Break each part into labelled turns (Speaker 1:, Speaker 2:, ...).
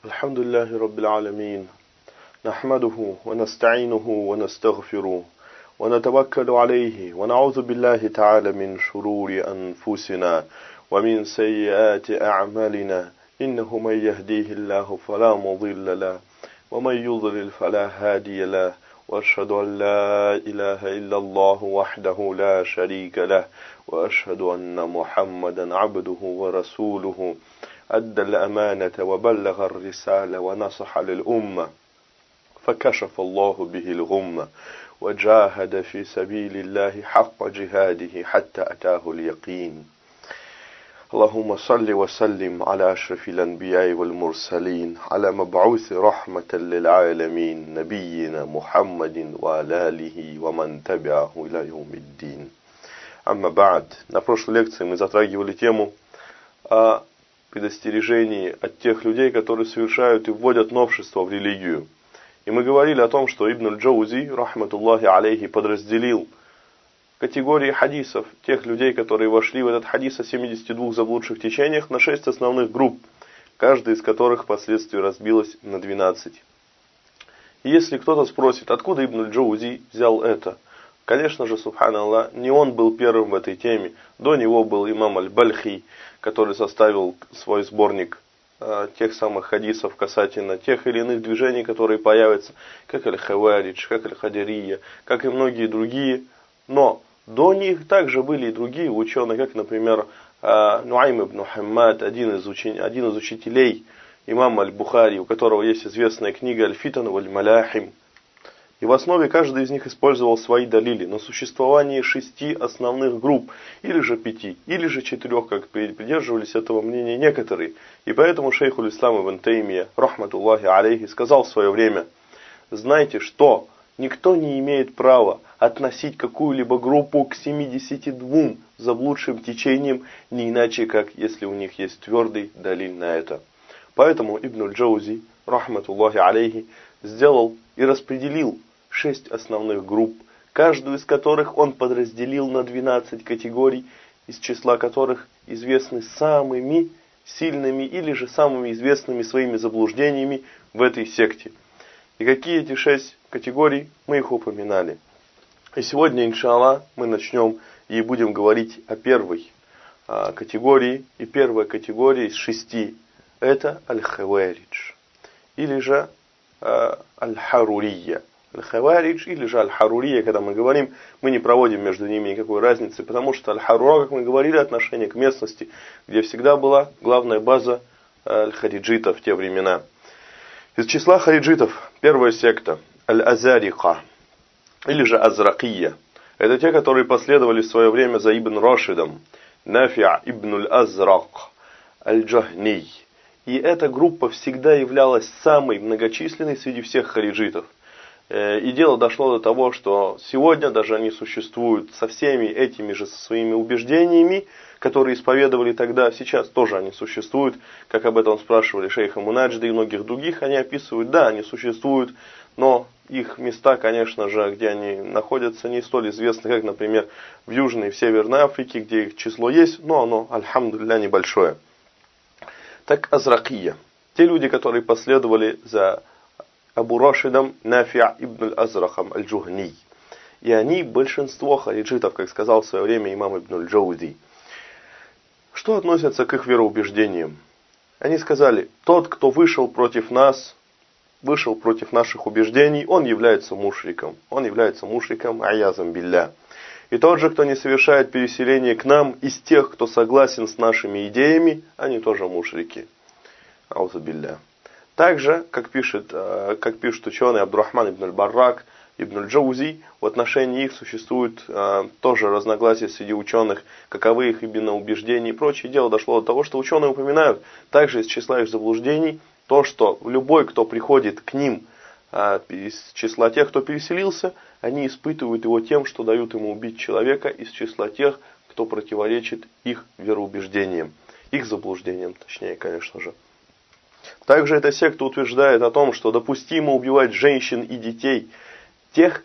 Speaker 1: الحمد لله رب العالمين نحمده ونستعينه ونستغفره ونتوكل عليه ونعوذ بالله تعالى من شرور أنفسنا ومن سيئات أعمالنا إنه من يهديه الله فلا مضل له ومن يضلل فلا هادي له وأشهد أن لا إله إلا الله وحده لا شريك له وأشهد أن محمدا عبده ورسوله أدى الأمانة وبلغ الرسالة ونصح للأمة فكشف الله به الغمة وجاهد في سبيل الله حق جهاده حتى أتاه اليقين اللهم صل وسلم على أشرف الأنبياء والمرسلين على مبعوث رحمة للعالمين نبينا محمد وعلى آله ومن تبعه إلى يوم الدين. Амма ба'д. На прошлой лекции мы затрагивали тему о предостережении от тех людей, которые совершают и вводят новшества в религию. И мы говорили о том, что Ибн аль-Джаузи, рахматуллахи алейхи, подразделил категории хадисов, тех людей, которые вошли в этот хадис о 72 заблудших течениях, на 6 основных групп, каждая из которых впоследствии разбилась на 12. И если кто-то спросит, откуда Ибн аль-Джаузи взял это, конечно же, субханаллах, не он был первым в этой теме. До него был имам аль-Бальхи, который составил свой сборник тех самых хадисов касательно тех или иных движений, которые появятся, как аль-Хаваридж, как аль-Хадирия, как и многие другие. Но до них также были и другие ученые, как, например, Нуайм ибн Хаммад, один из учителей имама аль-Бухари, у которого есть известная книга «Аль-Фитан валь-Маляхим». И в основе каждый из них использовал свои далили на существование 6 основных групп, или же 5, или же 4, как придерживались этого мнения некоторые. И поэтому шейх аль-Ислам ибн Таймия, рахматуллахи алейхи, сказал в свое время: знайте, что никто не имеет права относить какую-либо группу к 72 заблудшим течениям, не иначе, как если у них есть твердый далиль на это. Поэтому Ибн аль-Джаузи, рахматуллахи алейхи, сделал и распределил 6 основных групп, каждую из которых он подразделил на 12 категорий, из числа которых известны самыми сильными или же самыми известными своими заблуждениями в этой секте. И какие эти 6 категорий, мы их упоминали. И сегодня, иншаллах, мы начнем и будем говорить о первой категории. И первая категория из 6 – это аль-Хаваридж, или же аль-Харурия. Аль-Хаваридж или же аль-Харурия, когда мы говорим, мы не проводим между ними никакой разницы, потому что аль-Харура, как мы говорили, отношение к местности, где всегда была главная база аль-Хариджитов в те времена. Из числа хариджитов первая секта аль-Азарика или же Азракия. Это те, которые последовали в свое время за Ибн Рашидом, Нафи' ибн аль-Азрак, аль-Джахни. И эта группа всегда являлась самой многочисленной среди всех хариджитов. И дело дошло до того, что сегодня даже они существуют со всеми этими же своими убеждениями, которые исповедовали тогда, сейчас тоже они существуют, как об этом спрашивали шейха Мунаджда и многих других, они описывают, да, они существуют, но их места, конечно же, где они находятся, не столь известны, как, например, в Южной и в Северной Африке, где их число есть, но оно, альхамдулилля, небольшое. Так Азракия, те люди, которые последовали за Абу Рашидом Нафи' ибн аль-Азрахом аль-Джухни. И они большинство хариджитов, как сказал в свое время имам Ибн аль-Джаузи. Что относится к их вероубеждениям? Они сказали, тот, кто вышел против нас, вышел против наших убеждений, он является мушриком. Он является мушриком, аязам билля. И тот же, кто не совершает переселение к нам, из тех, кто согласен с нашими идеями, они тоже мушрики. Аузу билля. Также, как пишут ученые Абдурахман ибн аль-Баррак, Ибн аль-Джаузи, в отношении их существует тоже разногласия среди ученых, каковы их именно убеждения и прочее. Дело дошло до того, что ученые упоминают также из числа их заблуждений то, что любой, кто приходит к ним из числа тех, кто переселился, они испытывают его тем, что дают ему убить человека из числа тех, кто противоречит их вероубеждениям, их заблуждениям, точнее, конечно же. Также эта секта утверждает о том, что допустимо убивать женщин и детей, тех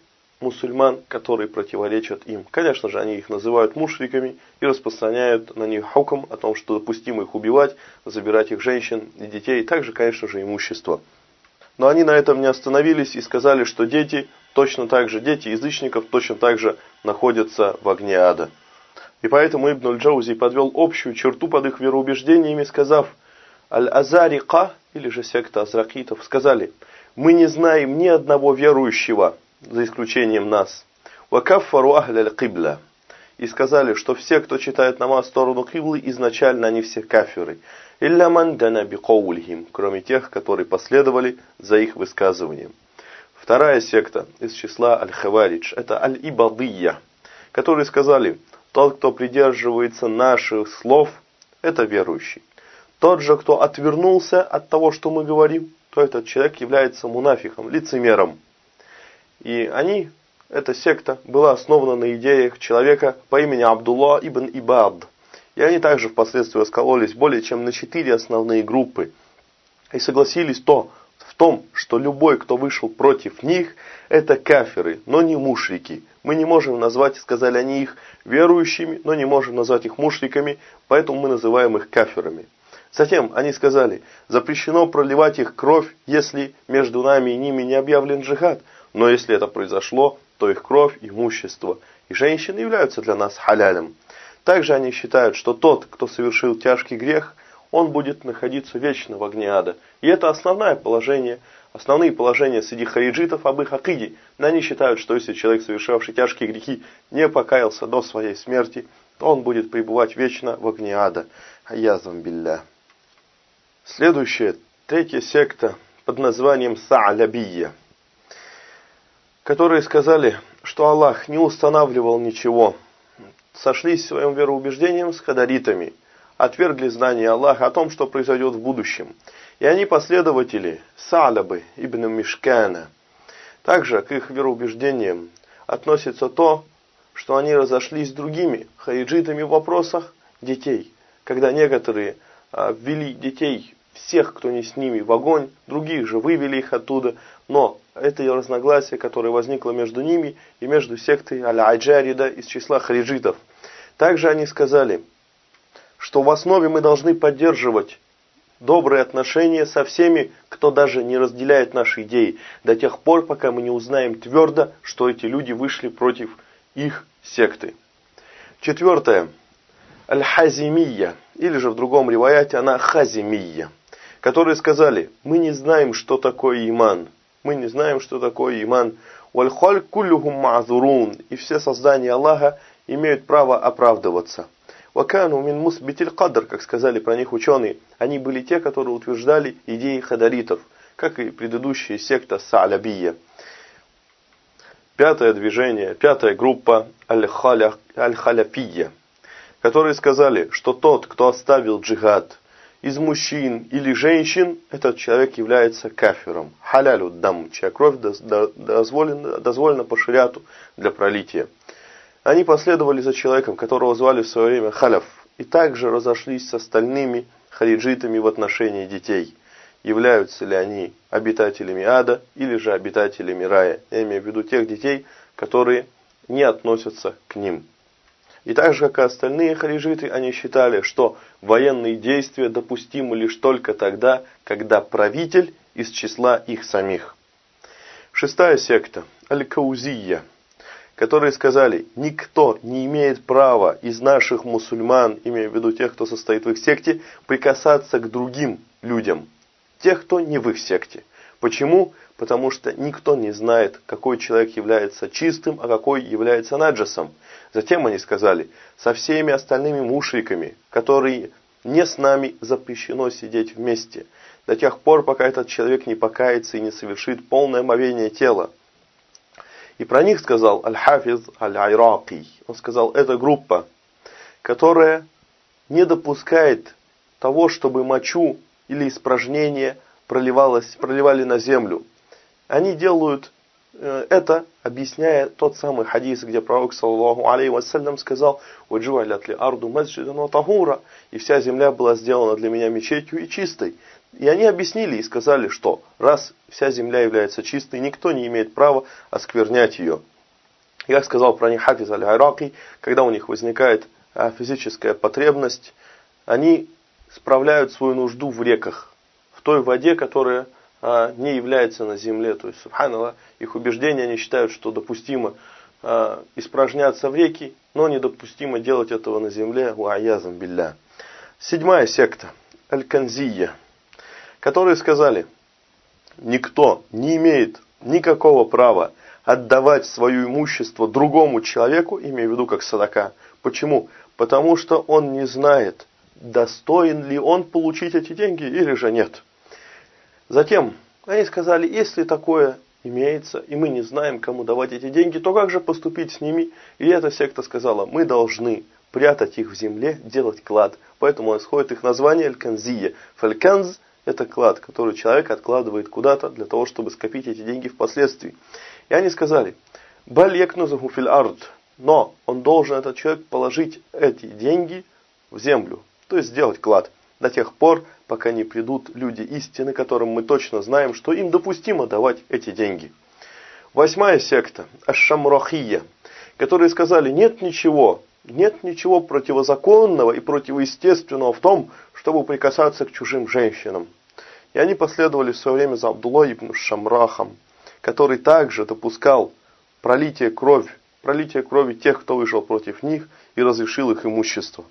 Speaker 1: мусульман, которые противоречат им. Конечно же, они их называют мушриками и распространяют на них хукм о том, что допустимо их убивать, забирать их женщин и детей, и также, конечно же, имущество. Но они на этом не остановились и сказали, что дети язычников точно так же находятся в огне ада. И поэтому Ибн аль-Джаузи подвел общую черту под их вероубеждениями, сказав: Аль-Азарика, или же секта азракитов, сказали: мы не знаем ни одного верующего, за исключением нас. Вакаффару ахля аль-кибля. И сказали, что все, кто читает намаз в сторону киблы, изначально они все кафиры. Илля ман дана бикаулихим, кроме тех, которые последовали за их высказыванием. Вторая секта из числа аль-Хаваридж, это аль-Ибадия, которые сказали: тот, кто придерживается наших слов, это верующий. Тот же, кто отвернулся от того, что мы говорим, то этот человек является мунафиком, лицемером. И эта секта была основана на идеях человека по имени Абдулла ибн Ибад. И они также впоследствии раскололись более чем на 4 основные группы. И согласились в том, что любой, кто вышел против них, это кафиры, но не мушрики. Мы не можем назвать, сказали они, их верующими, но не можем назвать их мушриками, поэтому мы называем их кафирами. Затем они сказали: запрещено проливать их кровь, если между нами и ними не объявлен джихад. Но если это произошло, то их кровь, имущество и женщины являются для нас халялем. Также они считают, что тот, кто совершил тяжкий грех, он будет находиться вечно в огне ада. И это основные положения среди хариджитов об их акиде. Но они считают, что если человек, совершавший тяжкие грехи, не покаялся до своей смерти, то он будет пребывать вечно в огне ада. Аязам билля. Следующая, третья секта под названием Са'лабия, которые сказали, что Аллах не устанавливал ничего, сошлись своим вероубеждением с кадаритами, отвергли знание Аллаха о том, что произойдет в будущем. И они последователи Са'лабы ибн Мишкана. Также к их вероубеждениям относится то, что они разошлись с другими хариджитами в вопросах детей, когда некоторые ввели детей, всех, кто не с ними, в огонь, других же вывели их оттуда, но это разногласие, которое возникло между ними и между сектой Аль-Аджарида из числа хариджитов. Также они сказали, что в основе мы должны поддерживать добрые отношения со всеми, кто даже не разделяет наши идеи, до тех пор, пока мы не узнаем твердо, что эти люди вышли против их секты. Четвертое. Аль-Хазимия, или же в другом риваяте она Хазимия, которые сказали: мы не знаем, что такое иман. Мы не знаем, что такое иман. Валь-халь куллюхум ма'зурун. И все создания Аллаха имеют право оправдываться. Вакану мин мусбитиль кадр, как сказали про них ученые, они были те, которые утверждали идеи хадаритов, как и предыдущая секта Са'лабия. Пятая группа Аль-Халяфия, которые сказали, что тот, кто оставил джихад из мужчин или женщин, этот человек является кафиром. Халялю дам, чья кровь дозволена по шариату для пролития. Они последовали за человеком, которого звали в свое время Халяф, и также разошлись с остальными хариджитами в отношении детей. Являются ли они обитателями ада или же обитателями рая. Я имею в виду тех детей, которые не относятся к ним. И так же, как и остальные хариджиты, они считали, что военные действия допустимы лишь только тогда, когда правитель из числа их самих. Шестая секта, Аль-Каузия, которые сказали: никто не имеет права из наших мусульман, имея в виду тех, кто состоит в их секте, прикасаться к другим людям, тех, кто не в их секте. Почему? Потому что никто не знает, какой человек является чистым, а какой является наджасом. Затем они сказали: со всеми остальными мушриками, которые не с нами, запрещено сидеть вместе, до тех пор, пока этот человек не покается и не совершит полное омовение тела. И про них сказал Аль-Хафиз Аль-Айраки. Он сказал: это группа, которая не допускает того, чтобы мочу или испражнение проливали на землю. Они делают это, объясняя тот самый хадис, где пророк, саллаллаху алейхи вассалям, сказал: «Ваджуалят ли арду масджидан ва тахура», и вся земля была сделана для меня мечетью и чистой. И они объяснили и сказали, что раз вся земля является чистой, никто не имеет права осквернять ее. Я сказал про них Хафиз аль-Ираки, когда у них возникает физическая потребность, они справляют свою нужду в реках, в той воде, которая не является на земле. То есть, субханаллах, их убеждения, они считают, что допустимо испражняться в реки, но недопустимо делать этого на земле. Уайязам билля. 7-я секта, аль-Канзия, которые сказали, никто не имеет никакого права отдавать свое имущество другому человеку, имея в виду как садака. Почему? Потому что он не знает, достоин ли он получить эти деньги или же нет. Затем они сказали, если такое имеется, и мы не знаем, кому давать эти деньги, то как же поступить с ними? И эта секта сказала, мы должны прятать их в земле, делать клад. Поэтому исходит их название аль-Канзия. Фаль-Канз – это клад, который человек откладывает куда-то для того, чтобы скопить эти деньги впоследствии. И они сказали, «Баль якнузаху фил ард», но он должен, этот человек, положить эти деньги в землю, то есть сделать клад, до тех пор, пока не придут люди истины, которым мы точно знаем, что им допустимо давать эти деньги. 8-я секта, аш-Шамрахия, которые сказали, нет ничего противозаконного и противоестественного в том, чтобы прикасаться к чужим женщинам. И они последовали в свое время за Абдуллой ибн Шамрахом, который также допускал пролитие крови тех, кто вышел против них, и разрешил их имущество.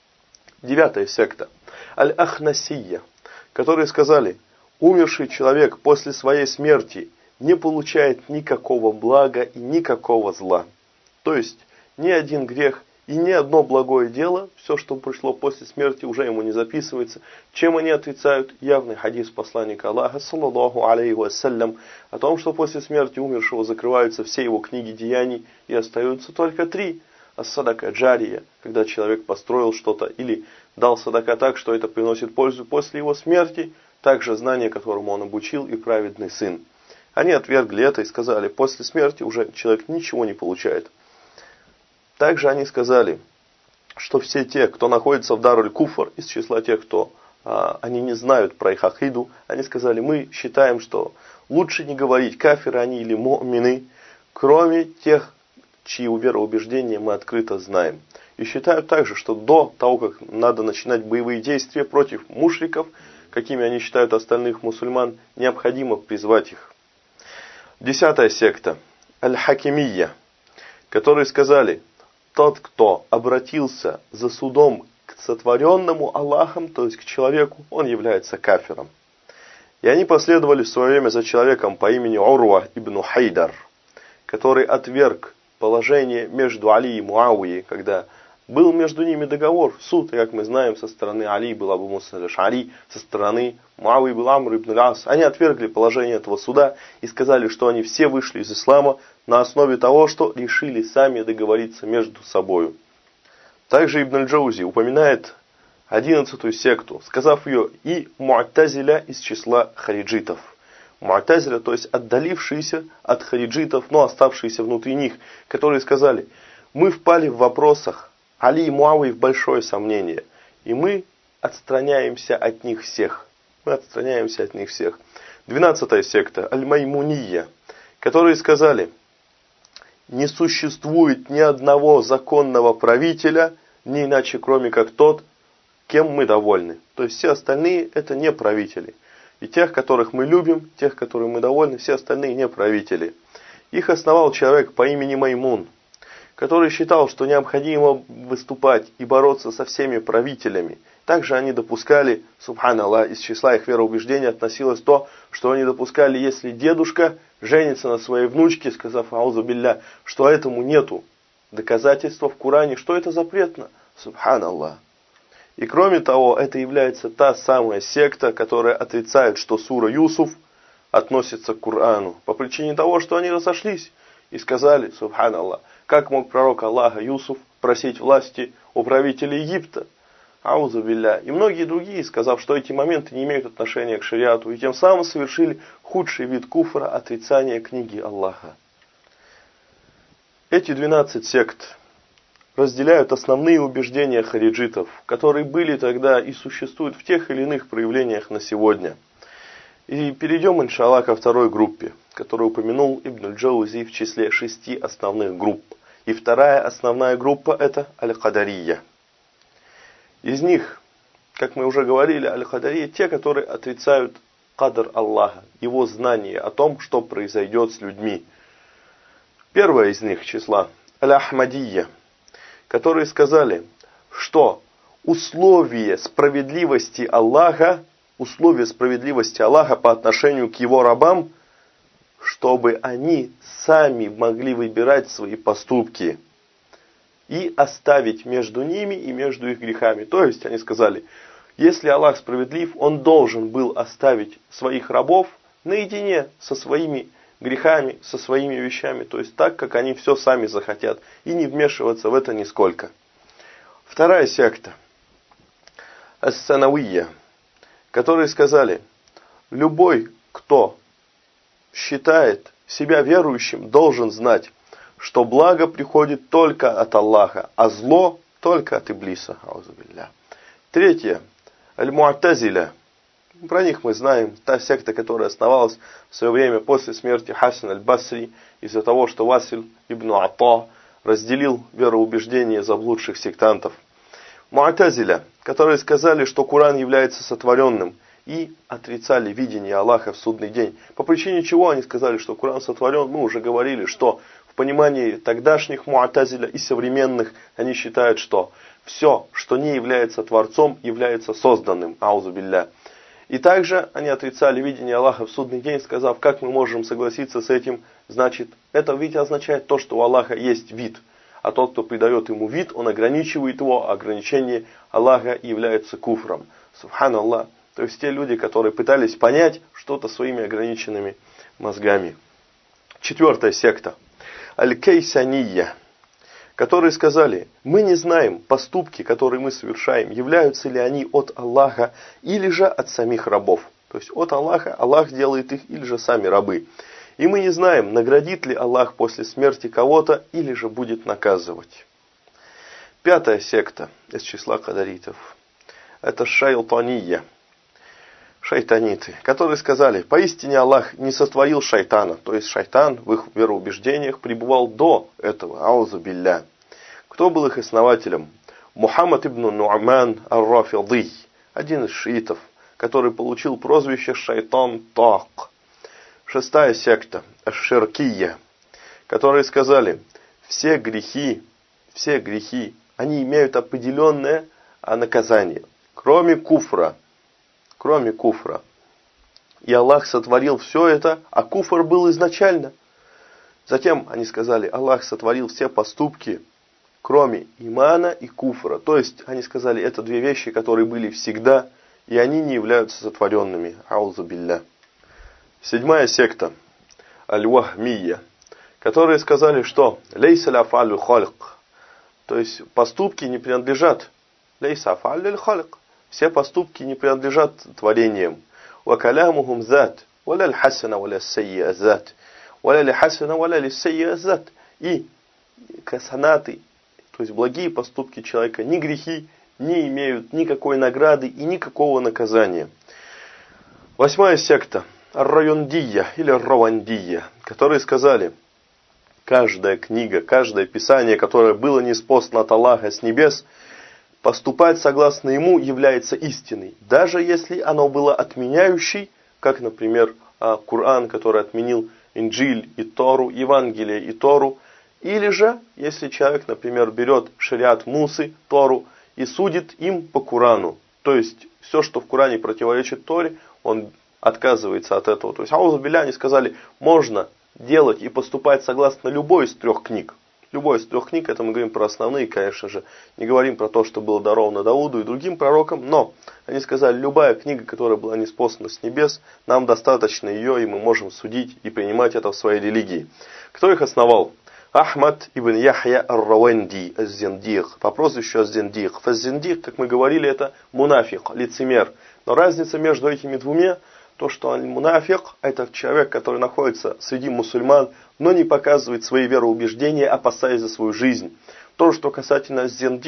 Speaker 1: 9-я секта, аль-Ахнасия, которые сказали, умерший человек после своей смерти не получает никакого блага и никакого зла. То есть, ни один грех и ни одно благое дело, все, что пришло после смерти, уже ему не записывается. Чем они отрицают? Явный хадис посланника Аллаха, саллаллаху алейхи вассалям, о том, что после смерти умершего закрываются все его книги деяний и остаются только 3. Ас-садака джария, когда человек построил что-то или дал садака так, что это приносит пользу после его смерти, также знание, которому он обучил, и праведный сын. Они отвергли это и сказали, после смерти уже человек ничего не получает. Также они сказали, что все те, кто находится в Даруль-Куфр, из числа тех, кто они не знают про их акиду, они сказали, мы считаем, что лучше не говорить, кафиры они или му'мины, кроме тех, чьи вероубеждения мы открыто знаем. И считают также, что до того, как надо начинать боевые действия против мушриков, какими они считают остальных мусульман, необходимо призвать их. 10-я секта, аль-Хакимия, которые сказали, тот, кто обратился за судом к сотворенному Аллахом, то есть к человеку, он является кафиром. И они последовали в свое время за человеком по имени Урва ибн Хайдар, который отверг положение между Али и Муавией, когда был между ними договор, суд, и, как мы знаем, со стороны Али был Абу Муса аль-Аш'ари, со стороны Муавии был Амр ибн аль-Ас. Они отвергли положение этого суда и сказали, что они все вышли из ислама на основе того, что решили сами договориться между собою. Также Ибн аль-Джаузи упоминает 11-ю секту, сказав ее и Му'тазиля из числа хариджитов. Му'тазиля, то есть отдалившиеся от хариджитов, но оставшиеся внутри них, которые сказали, мы впали в вопросах Али и Муавии в большое сомнение, и мы отстраняемся от них всех. 12-я секта, Аль-Маймуния, которые сказали, не существует ни одного законного правителя, не иначе кроме как тот, кем мы довольны. То есть все остальные это не правители. И тех, которых мы любим, тех, которым мы довольны, все остальные не правители. Их основал человек по имени Маймун, который считал, что необходимо выступать и бороться со всеми правителями. Также они допускали, субханаллах, из числа их вероубеждений относилось то, что они допускали, если дедушка женится на своей внучке, сказав аузу билля, что этому нету доказательства в Коране, что это запретно. Субханаллах. И кроме того, это является та самая секта, которая отрицает, что сура Юсуф относится к Корану, по причине того, что они разошлись и сказали, субханаллах, как мог пророк Аллаха Юсуф просить власти у правителя Египта? Аузу билля. И многие другие, сказав, что эти моменты не имеют отношения к шариату, и тем самым совершили худший вид куфра, отрицания книги Аллаха. Эти 12 сект разделяют основные убеждения хариджитов, которые были тогда и существуют в тех или иных проявлениях на сегодня. И перейдем, иншаллах, ко второй группе, которую упомянул Ибн аль-Джаузи в числе 6 основных групп. И вторая основная группа – это аль-Кадария. Из них, как мы уже говорили, аль-Кадария – те, которые отрицают кадр Аллаха, его знание о том, что произойдет с людьми. Первая из них числа аль-Ахмадия, которые сказали, что условие справедливости Аллаха по отношению к его рабам, чтобы они сами могли выбирать свои поступки и оставить между ними и между их грехами. То есть они сказали, если Аллах справедлив, Он должен был оставить своих рабов наедине со своими грехами, со своими вещами, то есть так, как они все сами захотят, и не вмешиваться в это нисколько. Вторая секта, ас-Санавия, которые сказали, любой, кто считает себя верующим, должен знать, что благо приходит только от Аллаха, а зло только от Иблиса. Третье. Аль-Му'тазиля. Про них мы знаем. Та секта, которая основалась в свое время после смерти Хасан аль-Басри из-за того, что Василь ибн Ата разделил вероубеждения заблудших сектантов. Му'тазиля, которые сказали, что Коран является сотворенным, и отрицали видение Аллаха в судный день. По причине чего они сказали, что Коран сотворен? Мы уже говорили, что в понимании тогдашних му'тазиля и современных они считают, что все, что не является Творцом, является созданным. Аузу билля. И также они отрицали видение Аллаха в судный день, сказав, как мы можем согласиться с этим, значит, это ведь означает то, что у Аллаха есть вид. А тот, кто придает ему вид, он ограничивает его, ограничение Аллаха является куфром. Субханаллах. То есть те люди, которые пытались понять что-то своими ограниченными мозгами. Четвертая секта. Аль-Кейсания. Которые сказали, мы не знаем, поступки, которые мы совершаем, являются ли они от Аллаха или же от самих рабов. То есть от Аллаха, Аллах делает их, или же сами рабы. И мы не знаем, наградит ли Аллах после смерти кого-то, или же будет наказывать. Пятая секта из числа кадаритов. Это шайтания. Шайтаниты, которые сказали, поистине Аллах не сотворил шайтана, то есть шайтан в их вероубеждениях пребывал до этого, аузу билля. Кто был их основателем? Мухаммад ибн Ну'ман ар-Рафиди, один из шиитов, который получил прозвище Шайтан Так. Шестая секта, аш-Ширкия, которые сказали, все грехи, они имеют определенное наказание, кроме куфра. И Аллах сотворил все это, а куфр был изначально. Затем они сказали, Аллах сотворил все поступки, кроме имана и куфра. То есть они сказали, это две вещи, которые были всегда, и они не являются сотворенными. Аузу билля. Седьмая секта, аль-Вахмия, которые сказали, что лейса ля-фалю халк, то есть поступки не принадлежат лейса фалю халк. Все поступки не принадлежат творениям. وَكَلَامُهُمْ ذَاتٍ وَلَا الْحَسَنَ وَلَا السَّيِّئَ ذَاتٍ وَلَا الْحَسَنَ وَلَا السَّيِّئَ ذَاتٍ. И касанаты, то есть благие поступки человека, ни грехи не имеют никакой награды и никакого наказания. Восьмая секта, ар-Райондия или ар-Равандия, которые сказали, каждая книга, каждое писание, которое было ниспослано от Аллаха с небес, поступать согласно ему является истиной, даже если оно было отменяющей, как, например, Коран, который отменил Инджиль и Тору, Евангелие и Тору, или же, если человек, например, берет шариат Мусы, Тору, и судит им по Корану, то есть все, что в Коране противоречит Торе, он отказывается от этого. То есть аузу билля, они сказали, можно делать и поступать согласно любой из трех книг. Любой из трех книг, это мы говорим про основные, конечно же, не говорим про то, что было даровано Дауду и другим пророкам, но они сказали, любая книга, которая была ниспослана с небес, нам достаточно ее, и мы можем судить и принимать это в своей религии. Кто их основал? Ахмад ибн Яхья ар-Раванди, аз-Зиндиq, по прозвищу аз-Зиндиq. Аз-Зиндиq, как мы говорили, это мунафик, лицемер. Но разница между этими двумя, то, что аль-мунафик, это человек, который находится среди мусульман, но не показывает свои вероубеждения, опасаясь за свою жизнь. То, что касательно зиндиq,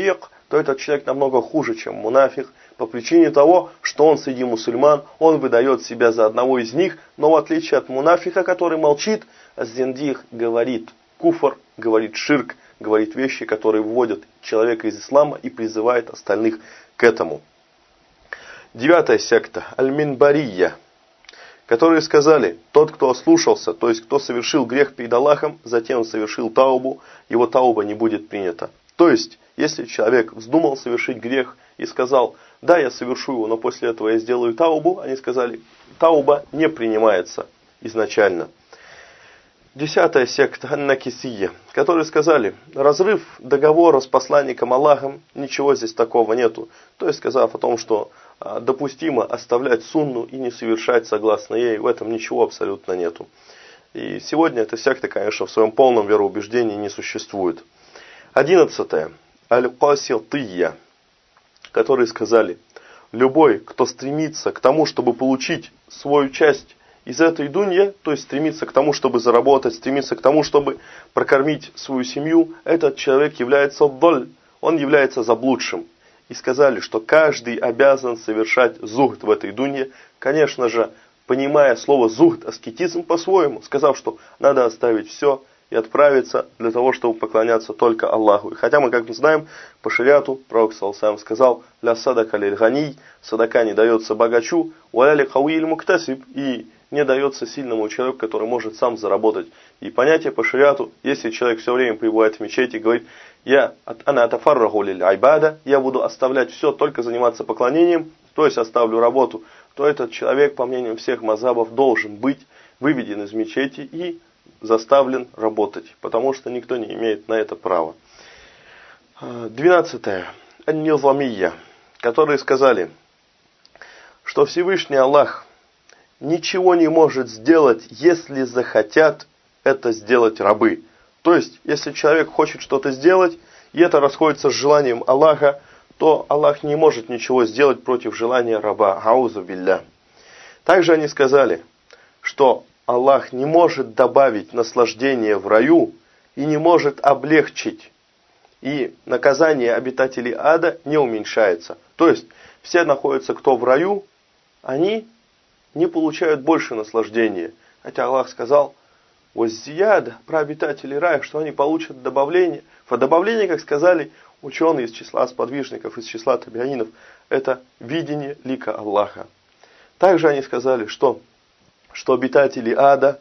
Speaker 1: то этот человек намного хуже, чем мунафик, по причине того, что он среди мусульман, он выдает себя за одного из них, но в отличие от мунафика, который молчит, зиндих говорит куфр, говорит ширк, говорит вещи, которые вводят человека из ислама и призывает остальных к этому. 9-я секта, аль-Минбария, которые сказали, тот, кто ослушался, то есть кто совершил грех перед Аллахом, затем совершил таубу, его тауба не будет принята. То есть, если человек вздумал совершить грех и сказал, да, я совершу его, но после этого я сделаю таубу, они сказали, тауба не принимается изначально. 10-я секта, ан-Накисия, которые сказали, разрыв договора с посланником Аллахом, ничего здесь такого нету. То есть, сказав о том, что допустимо оставлять сунну и не совершать согласно ей, в этом ничего абсолютно нету. И сегодня эта секта, конечно, в своем полном вероубеждении не существует. 11-я, аль-Касития, которые сказали, любой, кто стремится к тому, чтобы получить свою часть из этой дуньи, то есть стремится к тому, чтобы заработать, стремится к тому, чтобы прокормить свою семью, этот человек является доль, он является заблудшим. И сказали, что каждый обязан совершать зухд в этой дунье, конечно же, понимая слово зухд, аскетизм по-своему, сказав, что надо оставить все и отправиться для того, чтобы поклоняться только Аллаху. И хотя мы, как мы знаем, по шариату, пророк саллаллаху сказал, «Ля садака лиль гани», садака не дается богачу, «Уаля ли кауиль муктасиб», и не дается сильному человеку, который может сам заработать. И понятие по шариату, если человек все время пребывает в мечети и говорит, я буду оставлять все, только заниматься поклонением, то есть оставлю работу, то этот человек, по мнению всех мазхабов, должен быть выведен из мечети и заставлен работать, потому что никто не имеет на это права. 12-я, ан-Низамия, которые сказали, что Всевышний Аллах ничего не может сделать, если захотят это сделать рабы. То есть, если человек хочет что-то сделать, и это расходится с желанием Аллаха, то Аллах не может ничего сделать против желания раба. Аузу билля. Также они сказали, что Аллах не может добавить наслаждение в раю и не может облегчить. И наказание обитателей ада не уменьшается. То есть, все находятся кто в раю, они не получают больше наслаждения. Хотя Аллах сказал, «Воззияда» про обитателей рая, что они получат добавление. А добавление, как сказали ученые из числа сподвижников, из числа табианинов, это видение лика Аллаха. Также они сказали, что обитатели ада,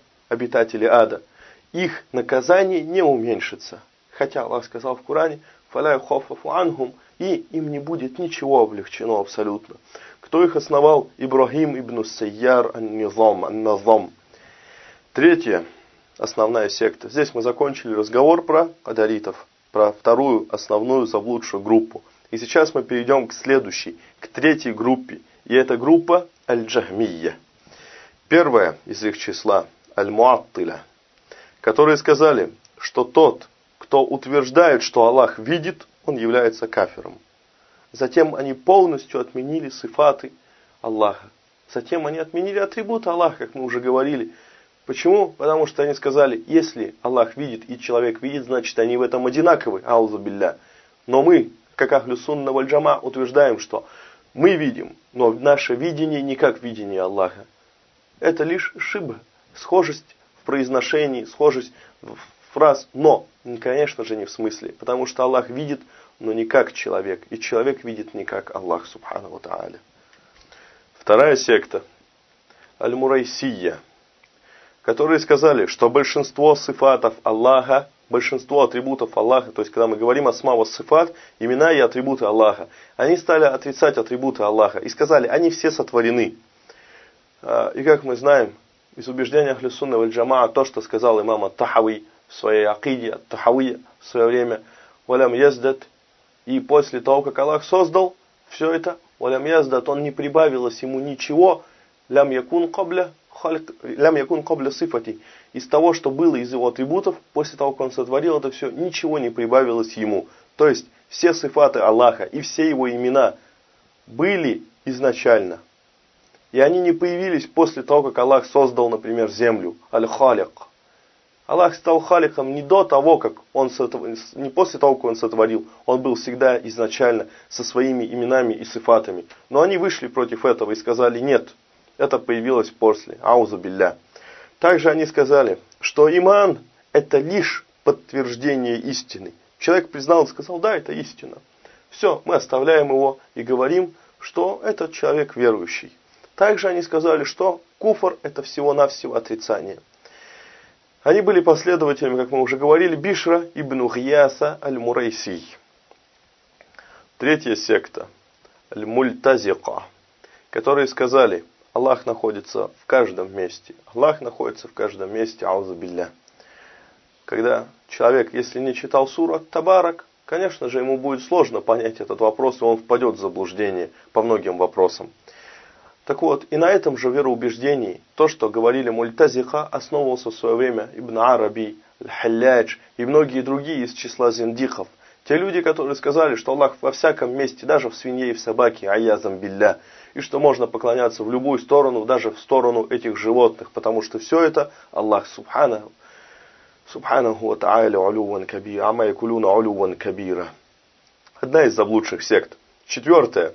Speaker 1: их наказание не уменьшится. Хотя Аллах сказал в Коране, «Фаля юхаффафу анхум», и им не будет ничего облегчено абсолютно. Кто их основал? Ибрахим ибн Сайяр ан-Назам. 3-я, основная секта. Здесь мы закончили разговор про кадаритов, про вторую основную заблудшую группу. И сейчас мы перейдем к следующей, к 3-й группе. И эта группа аль-Джахмия. Первая из их числа аль-Муаттиля, которые сказали, что тот, кто утверждает, что Аллах видит, он является кафиром. Затем они полностью отменили сифаты Аллаха. Затем они отменили атрибуты Аллаха, как мы уже говорили. Почему? Потому что они сказали, если Аллах видит и человек видит, значит они в этом одинаковы. Аузу билля. Но мы, как ахлю сунна валь джама, утверждаем, что мы видим, но наше видение не как видение Аллаха. Это лишь шиба, схожесть в произношении, схожесть в фраз, но, конечно же, не в смысле. Потому что Аллах видит, но не как человек. И человек видит не как Аллах, субхану ва тааля. Вторая секта, аль-Мурайсия, которые сказали, что большинство сифатов Аллаха, большинство атрибутов Аллаха, то есть когда мы говорим асма ва сифат, имена и атрибуты Аллаха, они стали отрицать атрибуты Аллаха и сказали, они все сотворены. И как мы знаем, из убеждения ахлю сунна валь джамаа, то, что сказал имам ат-Тахави в своей акиде, ат-Тахавия в свое время, валям яздат, и после того, как Аллах создал все это, валям яздат, он не прибавилось ему ничего, лям якун кабля сифати, из того, что было из его атрибутов, после того, как он сотворил это все, ничего не прибавилось ему. То есть, все сифаты Аллаха и все его имена были изначально. И они не появились после того, как Аллах создал, например, землю. Аль-Халик. Аллах стал халиком не до того, как не после того, как он сотворил. Он был всегда изначально со своими именами и сифатами. Но они вышли против этого и сказали: нет, это появилось после. Аузу билля. Также они сказали, что иман это лишь подтверждение истины. Человек признал и сказал: да, это истина. Все, мы оставляем его и говорим, что этот человек верующий. Также они сказали, что куфр это всего-навсего отрицание. Они были последователями, как мы уже говорили, Бишра ибн Гияса аль-Мурайси. Третья секта, аль-Мультазика, которые сказали: Аллах находится в каждом месте. Аллах находится в каждом месте, аузу билля. Когда человек, если не читал суру Ат-Табарак, конечно же, ему будет сложно понять этот вопрос, и он впадет в заблуждение по многим вопросам. Так вот, и на этом же вероубеждении, то, что говорили мультазиха, основывался в свое время Ибн Араби, Аль-Халлядж и многие другие из числа зиндихов. Те люди, которые сказали, что Аллах во всяком месте, даже в свинье и в собаке, аязам билля, и что можно поклоняться в любую сторону, даже в сторону этих животных, потому что все это Аллах субханаху ва та'аля улюван кабира, ама якулюна улюван кабира. Одна из заблудших сект. Четвертая.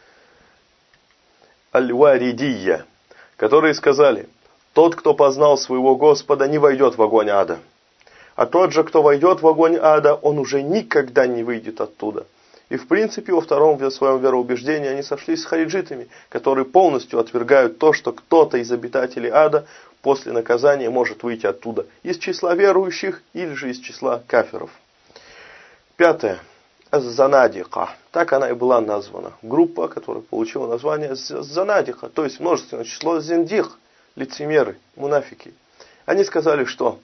Speaker 1: Аль-Варидия, которые сказали: тот, кто познал своего Господа, не войдет в огонь ада. А тот же, кто войдет в огонь ада, он уже никогда не выйдет оттуда. И в принципе во втором своем вероубеждении они сошлись с хариджитами, которые полностью отвергают то, что кто-то из обитателей ада после наказания может выйти оттуда из числа верующих или же из числа кафиров. Пятое. Занадика. Так она и была названа. Группа, которая получила название Занадика, то есть множественное число зиндих, лицемеры, мунафики. Они сказали, что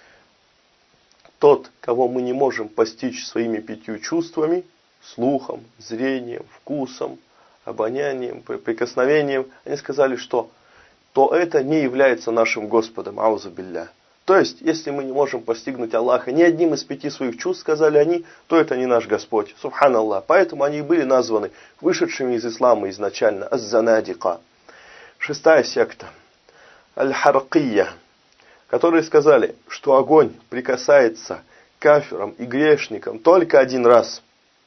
Speaker 1: тот, кого мы не можем постичь своими 5 чувствами, слухом, зрением, вкусом, обонянием, прикосновением, они сказали, что то это не является нашим Господом, аузу билля. То есть, если мы не можем постигнуть Аллаха ни одним из 5 своих чувств, сказали они, то это не наш Господь. Субханаллах. Поэтому они и были названы вышедшими из ислама изначально. Аз-Занадика. Шестая секта. Аль-Харкия. Которые сказали, что огонь прикасается к кафирам и грешникам только один раз.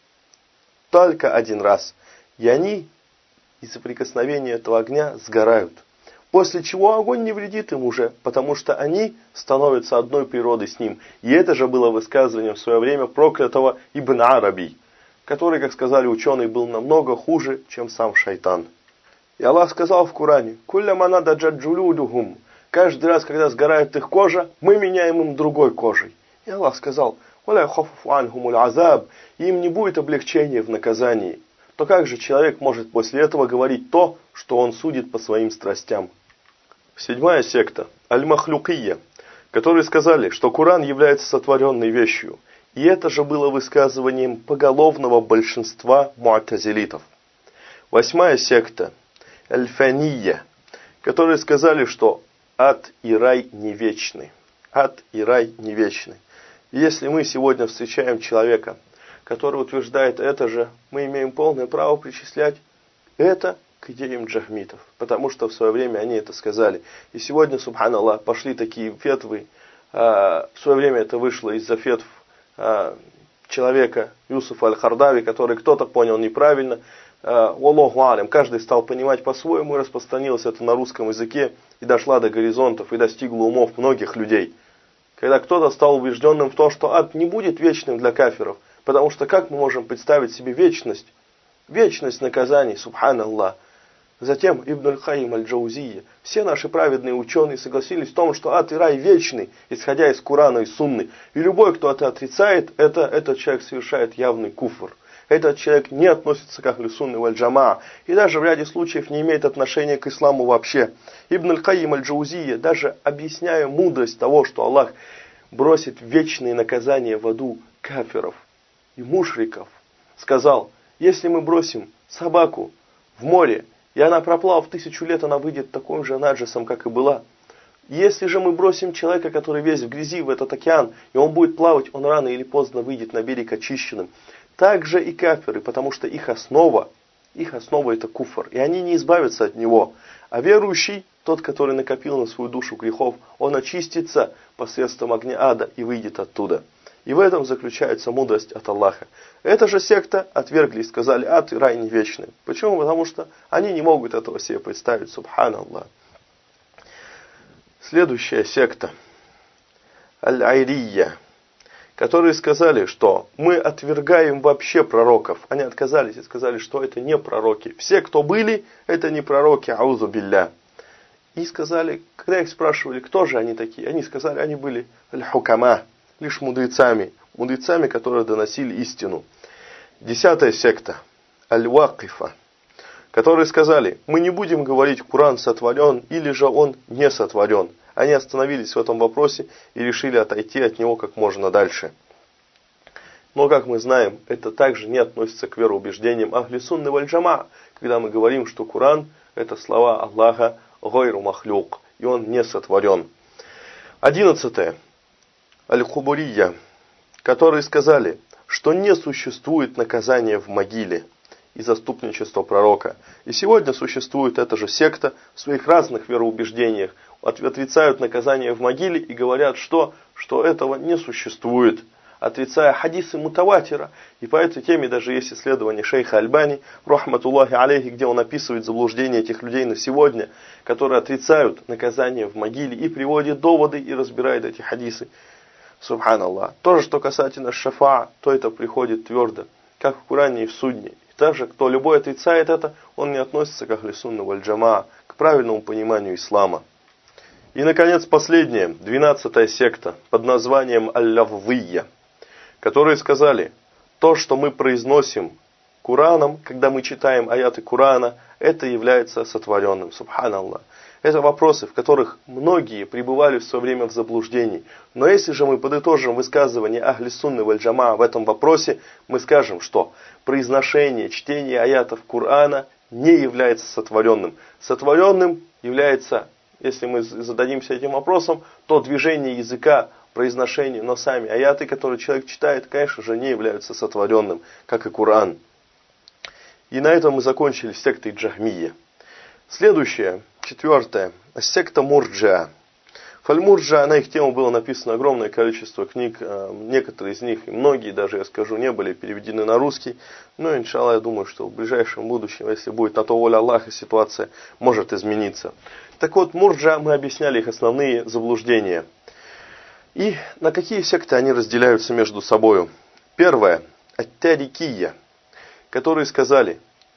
Speaker 1: Только один раз. И они из-за прикосновения этого огня сгорают. После чего огонь не вредит им уже, потому что они становятся одной природой с ним. И это же было высказыванием в свое время проклятого Ибн Араби, который, как сказали ученые, был намного хуже, чем сам шайтан. И Аллах сказал в Коране: «Кулля манада джаджулюдухум». Каждый раз, когда сгорает их кожа, мы меняем им другой кожей. И Аллах сказал: «Валя хафуфу анхумуль азаб». И им не будет облегчения в наказании. То как же человек может после этого говорить то, что он судит по своим страстям? Седьмая секта, Аль-Махлюкия, которые сказали, что Коран является сотворенной вещью. И это же было высказыванием поголовного большинства му'тазилитов. Восьмая секта, Аль-Фания, которые сказали, что ад и рай не вечны. Ад и рай не вечны. И если мы сегодня встречаем человека, который утверждает это же, мы имеем полное право причислять это к идеям джахмитов, потому что в свое время они это сказали. И сегодня, субханаллах, пошли такие фетвы. В свое время это вышло из-за фетв человека Юсуфа Аль-Хардави, который кто-то понял неправильно. Аллаху алям, каждый стал понимать по-своему, и распространилось это на русском языке, и дошла до горизонтов, и достигла умов многих людей. Когда кто-то стал убежденным в том, что ад не будет вечным для кафиров, потому что как мы можем представить себе вечность? Вечность наказаний, субханаллах. Затем Ибн Аль-Каим Аль-Джаузия, все наши праведные ученые согласились в том, что ад и рай вечны, исходя из Курана и Сунны. И любой, кто это отрицает, этот человек совершает явный куфр. Этот человек не относится к Ахлю Сунны валь Джамаа. И даже в ряде случаев не имеет отношения к исламу вообще. Ибн Аль-Каим Аль-Джаузия, даже объясняя мудрость того, что Аллах бросит вечные наказания в аду кафиров и мушриков, сказал: если мы бросим собаку в море, и она проплавав 1000 лет, она выйдет таким же наджисом, как и была. Если же мы бросим человека, который весь в грязи, в этот океан, и он будет плавать, он рано или поздно выйдет на берег очищенным. Так же и кафиры, потому что их основа это куфр, и они не избавятся от него. А верующий, тот, который накопил на свою душу грехов, он очистится посредством огня ада и выйдет оттуда. И в этом заключается мудрость от Аллаха. Эта же секта отвергли и сказали: ад и рай не вечны. Почему? Потому что они не могут этого себе представить. Субханаллах. Следующая секта. Аль-Айрия. Которые сказали, что мы отвергаем вообще пророков. Они отказались и сказали, что это не пророки. Все, кто были, это не пророки, аузу билля. И сказали, когда их спрашивали, кто же они такие, они сказали, они были аль-хукама, лишь мудрецами, которые доносили истину. 10-я секта, аль-вакифа, которые сказали, мы не будем говорить, Коран сотворен или же он не сотворен. Они остановились в этом вопросе и решили отойти от него как можно дальше. Но, как мы знаем, это также не относится к вероубеждениям Ахли Сунны валь Джамаа, когда мы говорим, что Коран – это слова Аллаха гайру махлюк, и он не сотворен. 11-е. Аль-Кубурия, которые сказали, что не существует наказания в могиле и заступничество пророка. И сегодня существует эта же секта в своих разных вероубеждениях, отрицают наказание в могиле и говорят, что этого не существует, отрицая хадисы мутаватира. И по этой теме даже есть исследование шейха Альбани, рахматуллахи алейхи, где он описывает заблуждение этих людей на сегодня, которые отрицают наказание в могиле и приводят доводы и разбирают эти хадисы. Субханаллах. То же, что касательно шафаа, то это приходит твердо, как в Коране и в Судне. И также, кто любой отрицает это, он не относится к Ахли Сунны валь Джамаа, к правильному пониманию ислама. И, наконец, последняя, 12-я секта под названием Аль-Лаввия, которые сказали, то, что мы произносим Кораном, когда мы читаем аяты Корана, это является сотворенным. Субханаллах. Это вопросы, в которых многие пребывали в свое время в заблуждении. Но если же мы подытожим высказывание Ахли Сунны валь Джамаа в этом вопросе, мы скажем, что произношение, чтение аятов Корана не является сотворенным. Сотворенным является, если мы зададимся этим вопросом, то движение языка, произношение, но сами аяты, которые человек читает, конечно же, не являются сотворенным, как и Коран. И на этом мы закончили с сектой Джахмия. Следующая, 4-я, секта Мурджиа. Фаль-Мурджиа, на их тему было написано огромное количество книг, некоторые из них, и многие даже, я скажу, не были переведены на русский. Но, иншаллах, я думаю, что в ближайшем будущем, если будет на то воля Аллаха, ситуация может измениться. Так вот, Мурджиа, мы объясняли их основные заблуждения. И на какие секты они разделяются между собой. Первое, ат-Тарикия, которые сказали,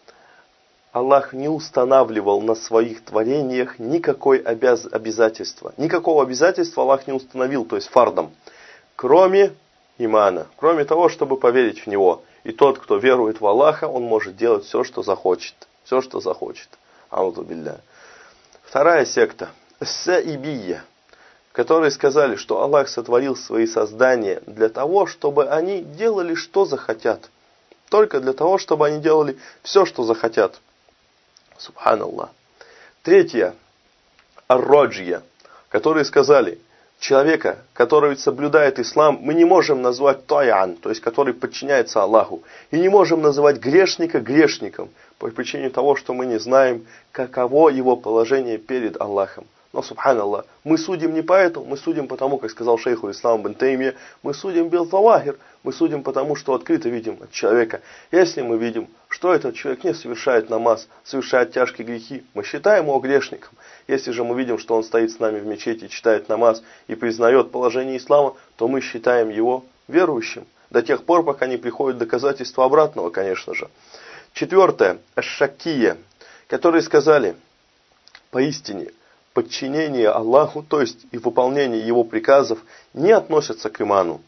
Speaker 1: Аллах не устанавливал на своих творениях никакое обязательство. Никакого обязательства Аллах не установил, то есть фардом, кроме имана, кроме того, чтобы поверить в Него. И тот, кто верует в Аллаха, он может делать все, что захочет. Все, что захочет. Аузу билля. Вторая секта, Саибия, которые сказали, что Аллах сотворил свои создания для того, чтобы они делали, что захотят. Только для того, чтобы они делали все, что захотят. Субханаллах. Третья, Ар-Раджия, которые сказали, человека, который соблюдает ислам, мы не можем назвать таян, то есть который подчиняется Аллаху, и не можем называть грешника грешником, по причине того, что мы не знаем, каково его положение перед Аллахом. Но, субханаллах, мы судим не поэтому, мы судим потому, как сказал шейху Ислам ибн Таймия, мы судим бил-завахир, мы судим потому, что открыто видим от человека. Если мы видим, что этот человек не совершает намаз, совершает тяжкие грехи, мы считаем его грешником. Если же мы видим, что он стоит с нами в мечети, читает намаз и признает положение ислама, то мы считаем его верующим. До тех пор, пока не приходят доказательства обратного, конечно же. Четвертое, аш-Шаккия, которые сказали, поистине, подчинение Аллаху, то есть и выполнение Его приказов, не относятся к иману.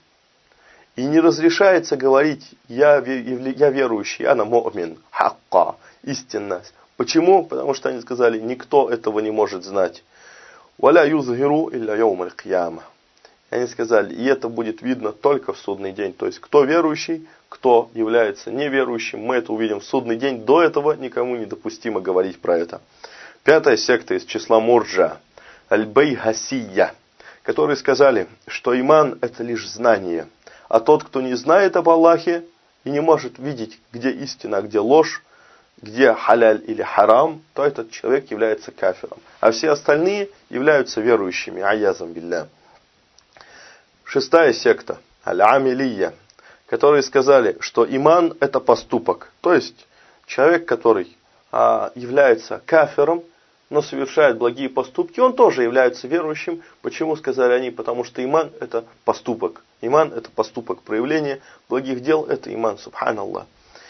Speaker 1: И не разрешается говорить «я верующий, ана му'мин, хакка», истинно. Почему? Потому что они сказали, никто этого не может знать. «Валя юзгиру илля йоум аль-кияма». Они сказали, и это будет видно только в судный день. То есть, кто верующий, кто является неверующим, мы это увидим в судный день. До этого никому недопустимо говорить про это. Пятая секта из числа Мурджа, Аль-Байхасия, которые сказали, что иман это лишь знание. А тот, кто не знает об Аллахе и не может видеть, где истина, а где ложь, где халяль или харам, то этот человек является кафиром. А все остальные являются верующими. Аязам билля. 6-я секта, аль-амилия, которые сказали, что иман это поступок. То есть человек, который является кафиром, но совершает благие поступки, он тоже является верующим. Почему сказали они? Потому что иман это поступок. Иман это поступок. Проявление благих дел это иман. Субханаллах.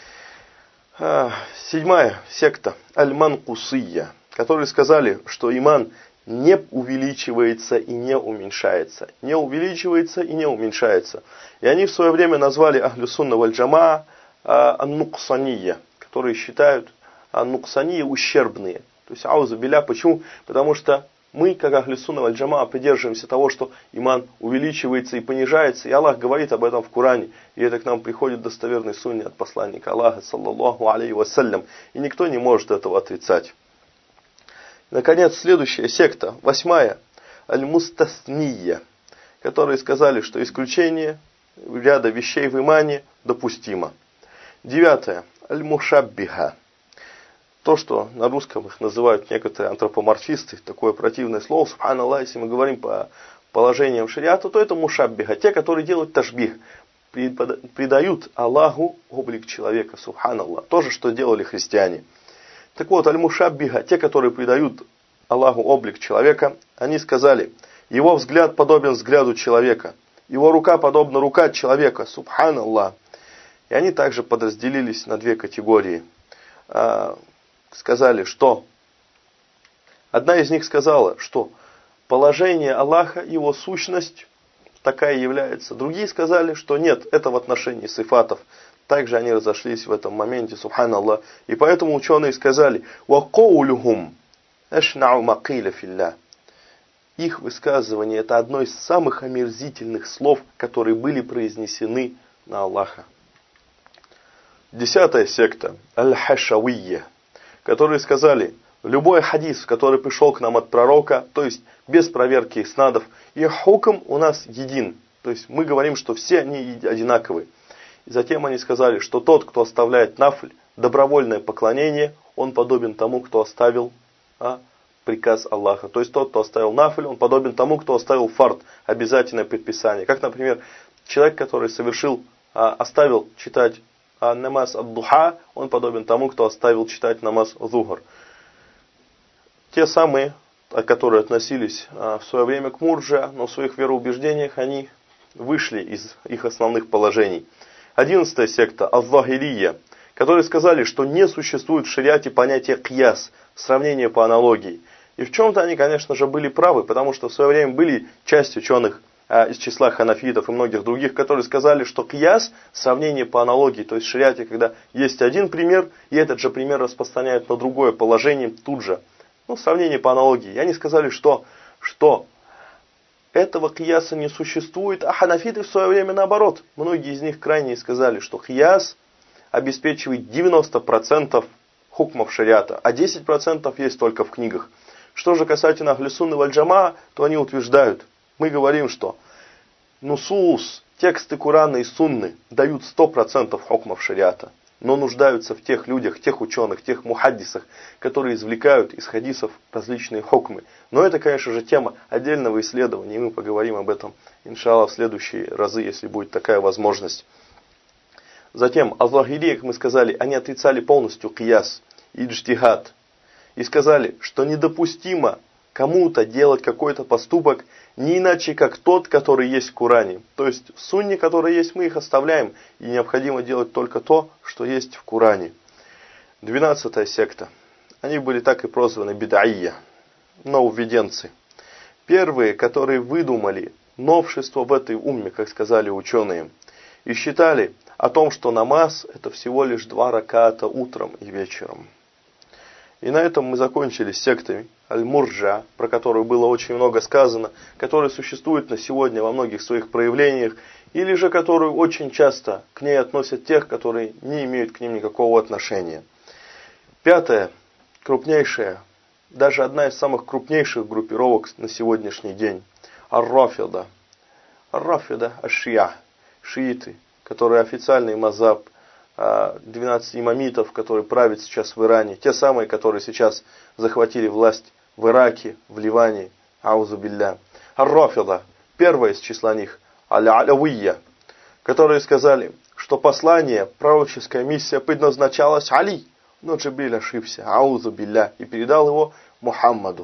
Speaker 1: 7-я секта, аль-манкусия, которые сказали, что иман не увеличивается и не уменьшается. Не увеличивается и не уменьшается. И они в свое время назвали ахлю сунна валь джамаа ан-нуксания, которые считают ан-нуксания ущербные. То есть, аузу билля, почему? Потому что мы, как ахлю сунна валь джамаа, придерживаемся того, что иман увеличивается и понижается. И Аллах говорит об этом в Коране. И это к нам приходит достоверный сунни от посланника Аллаха, саллаллаху алейхи вассалям. И никто не может этого отрицать. Наконец, следующая секта, 8-я, аль-мустасния, которые сказали, что исключение ряда вещей в имане допустимо. 9-я, аль-мушаббиха, то, что на русском их называют некоторые антропоморфисты, такое противное слово, субханаллах, если мы говорим по положениям шариата, то это мушаббиха, те, которые делают ташбих, придают Аллаху облик человека, субханаллах, то же, что делали христиане. Так вот, аль-мушаббиха, те, которые придают Аллаху облик человека, они сказали, его взгляд подобен взгляду человека, его рука подобна рука человека, субханаллах. И они также подразделились на 2 категории. Сказали, что одна из них сказала, что положение Аллаха, его сущность такая является. Другие сказали, что нет, это в отношении сифатов. Также они разошлись в этом моменте, субханаллах. И поэтому ученые сказали, وَقَوْلُهُمْ أَشْنَعُ مَقِيلَ فِي اللَّهِ. Их высказывание это одно из самых омерзительных слов, которые были произнесены на Аллаха. 10-я секта, аль-хашавийя, которые сказали, любой хадис, который пришел к нам от пророка, то есть без проверки иснадов, и хукм у нас един. То есть мы говорим, что все они одинаковые. И затем они сказали, что тот, кто оставляет нафль, добровольное поклонение, он подобен тому, кто оставил приказ Аллаха. То есть тот, кто оставил нафль, он подобен тому, кто оставил фард, обязательное предписание. Как, например, человек, который оставил читать намаз ад-духа, он подобен тому, кто оставил читать намаз зухр. Те самые, которые относились в свое время к мурджа, но в своих вероубеждениях они вышли из их основных положений. 11-я секта, аз-захирия, которые сказали, что не существует в шариате понятия кияс, сравнение по аналогии. И в чем-то они, конечно же, были правы, потому что в свое время были часть ученых из числа ханафитов и многих других, которые сказали, что кияс, сравнение по аналогии, то есть в шариате, когда есть один пример, и этот же пример распространяют на другое положение тут же. Сравнение по аналогии. И они сказали, что этого кияса не существует, а ханафиты в свое время наоборот. Многие из них крайне сказали, что кияс обеспечивает 90% хукмов шариата, а 10% есть только в книгах. Что же касательно ахлю сунны валь джамаа, то они утверждают, мы говорим, что нусус, тексты Корана и сунны дают 100% хукмов шариата, но нуждаются в тех людях, тех ученых, тех мухаддисах, которые извлекают из хадисов различные хукмы. Но это, конечно же, тема отдельного исследования, и мы поговорим об этом, иншаллах, в следующие разы, если будет такая возможность. Затем, аз-захирия, как мы сказали, они отрицали полностью кияс и иджтихад. И сказали, что недопустимо кому-то делать какой-то поступок не иначе, как тот, который есть в Коране. То есть в сунне, которые есть, мы их оставляем. И необходимо делать только то, что есть в Коране. 12-я секта. Они были так и прозваны бидаия, нововведенцы. Первые, которые выдумали новшество в этой умме, как сказали ученые. И считали о том, что намаз это всего лишь 2 раката утром и вечером. И на этом мы закончили с сектой аль-мурджа, про которую было очень много сказано, которая существует на сегодня во многих своих проявлениях, или же которую очень часто к ней относят тех, которые не имеют к ним никакого отношения. 5-я, крупнейшая, даже одна из самых крупнейших группировок на сегодняшний день, ар-рафида. Ар-рафида аш-шия, шииты, которые официальный мазхаб 12 имамитов, которые правят сейчас в Иране, те самые, которые сейчас захватили власть в Ираке, в Ливане, аузу билля. Ар-Рафида, первая из числа них, Аль-Алавийя, которые сказали, что послание, пророческая миссия предназначалась Али, но Джибриль ошибся, аузу билля, и передал его Мухаммаду.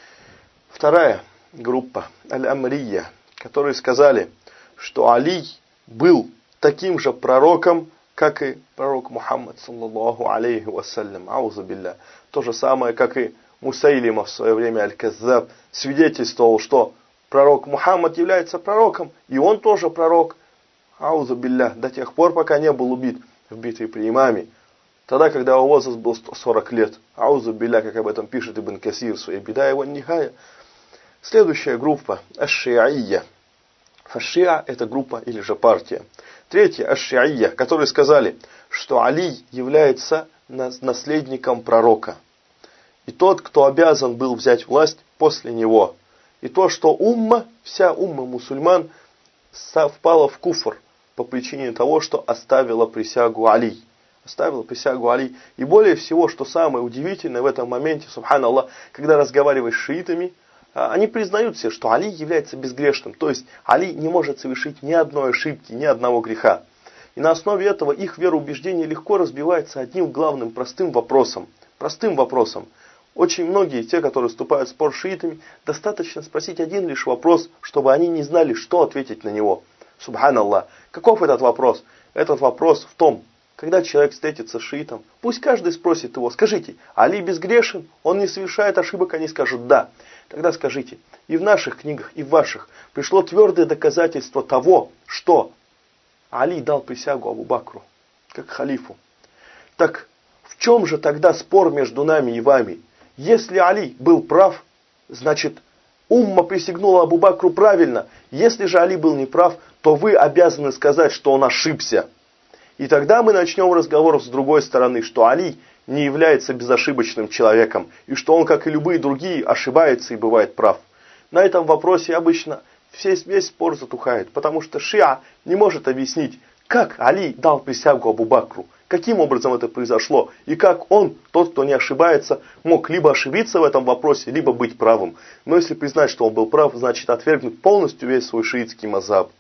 Speaker 1: Вторая группа, Аль-Амрия, которые сказали, что Али был таким же пророком, как и пророк Мухаммад, саллаллаху алейхи вассалям, аузу билля. То же самое, как и Мусайлима в свое время, Аль-Каззаб, свидетельствовал, что пророк Мухаммад является пророком, и он тоже пророк, аузу билля, до тех пор, пока не был убит в битве при имаме. Тогда, когда его возраст был 40 лет, аузу билля, как об этом пишет Ибн Касир в своей Бидая ва Нихая. Следующая группа, аш-Ши'ия. Фаш-Шиа — это группа или же партия. Третья, аш-Ши'ия, которые сказали, что Али является наследником пророка. И тот, кто обязан был взять власть после него. И то, что вся умма мусульман впала в куфр по причине того, что оставила присягу Али. Оставила присягу Али. И более всего, что самое удивительное в этом моменте, субханаллах, когда разговариваешь с шиитами, они признают все, что Али является безгрешным. То есть Али не может совершить ни одной ошибки, ни одного греха. И на основе этого их вероубеждение легко разбивается одним главным простым вопросом. Простым вопросом. Очень многие, те, которые вступают в спор с шиитами, достаточно спросить один лишь вопрос, чтобы они не знали, что ответить на него. Субханаллах. Каков этот вопрос? Этот вопрос в том, когда человек встретится с шиитом, пусть каждый спросит его, скажите, Али безгрешен? Он не совершает ошибок? Они скажут да. Тогда скажите, и в наших книгах, и в ваших пришло твердое доказательство того, что Али дал присягу Абу Бакру, как халифу. Так в чем же тогда спор между нами и вами? Если Али был прав, значит умма присягнула Абу Бакру правильно. Если же Али был неправ, то вы обязаны сказать, что он ошибся. И тогда мы начнем разговор с другой стороны, что Али не является безошибочным человеком, и что он, как и любые другие, ошибается и бывает прав. На этом вопросе обычно весь спор затухает, потому что шиа не может объяснить, как Али дал присягу Абу Бакру, каким образом это произошло, и как он, тот, кто не ошибается, мог либо ошибиться в этом вопросе, либо быть правым. Но если признать, что он был прав, значит отвергнуть полностью весь свой шиитский мазхаб.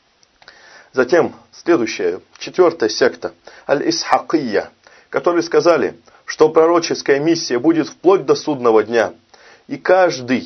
Speaker 1: Затем, следующая, четвертая секта, Аль-Исхакия, которые сказали, что пророческая миссия будет вплоть до судного дня. И каждый,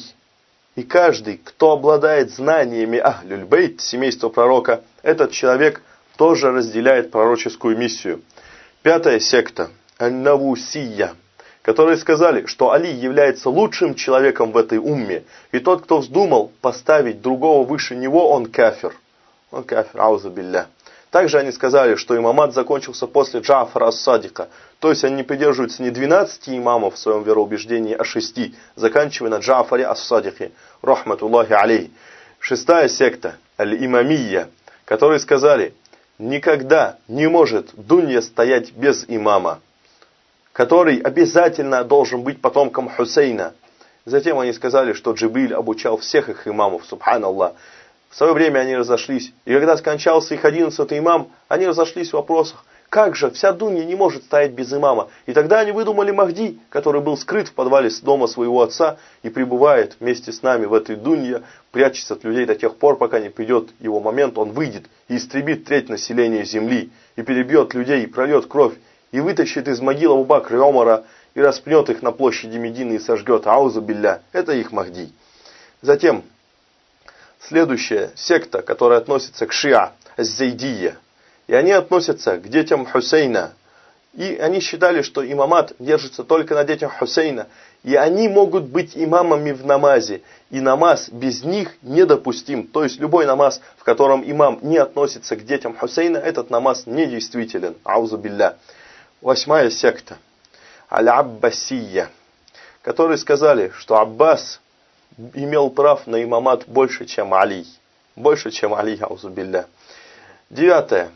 Speaker 1: кто обладает знаниями Ахлюль Бейт, семейства пророка, этот человек тоже разделяет пророческую миссию. Пятая секта, Аль-Навусия, которые сказали, что Али является лучшим человеком в этой умме, и тот, кто вздумал поставить другого выше него, он кафир. Он кафир, аузу билля. Также они сказали, что имамат закончился после Джафара ас-Садика. То есть они не придерживаются не 12 имамов в своем вероубеждении, а 6, заканчивая на Джафаре ас-Садике, рахматуллахи алейхи. Шестая секта, аль-Имамия, которые сказали, никогда не может дунья стоять без имама, который обязательно должен быть потомком Хусейна. Затем они сказали, что Джибриль обучал всех их имамов, субханаллах. В свое время они разошлись. И когда скончался их 11-й имам, они разошлись в вопросах. Как же, вся дунья не может стоять без имама. И тогда они выдумали Махди, который был скрыт в подвале дома своего отца и пребывает вместе с нами в этой дунье, прячется от людей до тех пор, пока не придет его момент, он выйдет и истребит треть населения земли, и перебьет людей, и прольет кровь, и вытащит из могил Абу Бакра и Омара, и распнет их на площади Медины и сожгет. Аузу билля. Это их Махди. Затем, следующая секта, которая относится к шиа, Зайдия. И они относятся к детям Хусейна. И они считали, что имамат держится только на детях Хусейна. И они могут быть имамами в намазе. И намаз без них недопустим. То есть любой намаз, в котором имам не относится к детям Хусейна, этот намаз недействителен. Аузу билля. Восьмая секта. Аль-Аббасия. Которые сказали, что Аббас имел прав на имамат больше, чем Али. Больше, чем Али, аузу билля. Девятое.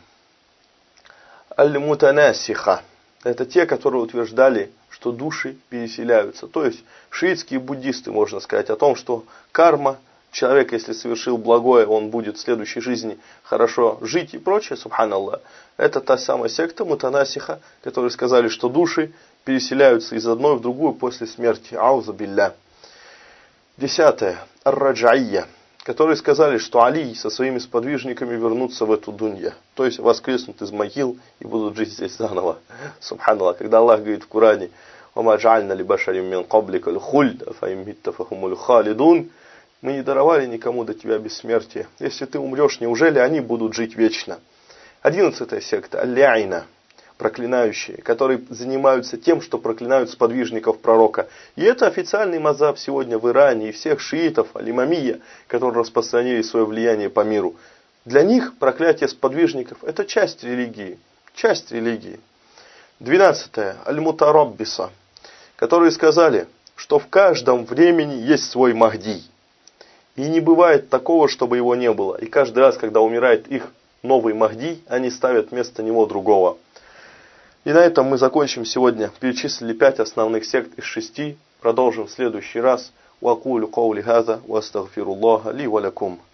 Speaker 1: Аль-Мутанасиха. Это те, которые утверждали, что души переселяются. То есть шиитские буддисты, можно сказать, о том, что карма человек, если совершил благое, он будет в следующей жизни хорошо жить и прочее, субханаллах. Это та самая секта Мутанасиха, которые сказали, что души переселяются из одной в другую после смерти. Аузу билля. 10. Ар-Раджаия, которые сказали, что Али со своими сподвижниками вернутся в эту дунья. То есть воскреснут из могил и будут жить здесь заново. Субханаллах. Когда Аллах говорит в Коране: «Вама джа'альна ли башарим мин каблика л-хульд, фа ин митта фахумуль халидун». Мы не даровали никому до тебя бессмертие. Если ты умрешь, неужели они будут жить вечно? 11. секта. Аль-Ляйна, проклинающие, которые занимаются тем, что проклинают сподвижников пророка. И это официальный мазхаб сегодня в Иране и всех шиитов, аль-имамия, которые распространили свое влияние по миру. Для них проклятие сподвижников – это часть религии. Часть религии. 12. Аль-Мутараббиса, которые сказали, что в каждом времени есть свой Махди. И не бывает такого, чтобы его не было. И каждый раз, когда умирает их новый Махди, они ставят вместо него другого. И на этом мы закончим сегодня. Перечислили 5 основных сект из 6. Продолжим в следующий раз. Ва акулю каули хаза ва астагфируллаха ли ва лакум.